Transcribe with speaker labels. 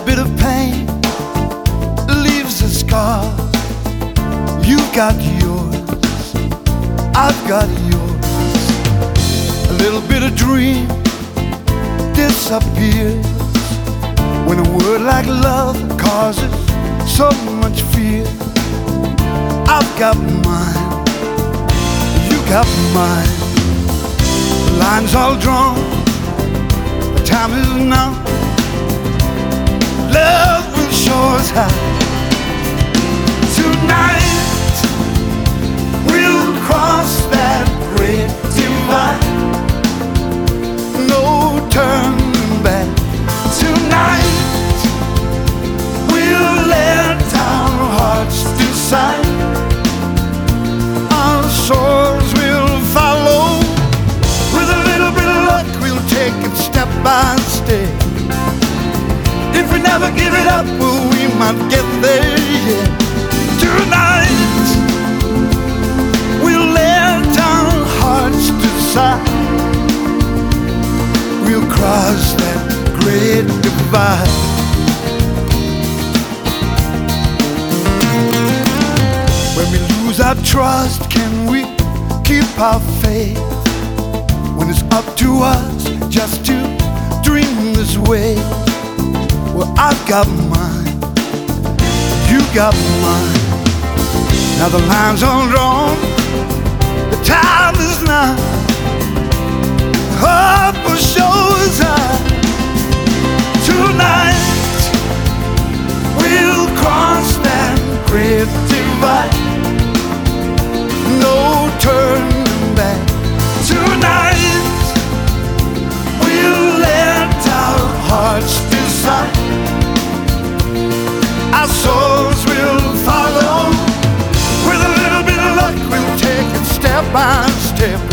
Speaker 1: bit of pain leaves a scar. You've got yours, I've got yours. A little bit of dream disappears when a word like love causes so much fear. I've got mine, you got mine. The line's all drawn, the time is now. Love will show us how. Tonight we'll cross that great divide. No turning back. Tonight we'll let our hearts decide. Our souls will follow. With a little bit of luck, we'll take it step by step. If we never give it up, well, we might get there, yeah. Tonight we'll let our hearts decide. We'll cross that great divide. When we lose our trust, can we keep our faith? When it's up to us just to dream this way. Well, I've got mine, you got mine. Now the line's all drawn, the time is now. Hope will show us how. Tonight we'll cross that great divide. No turning back. Tonight we'll let our hearts decide. Our souls will follow. With a little bit of luck, we'll take it step by step.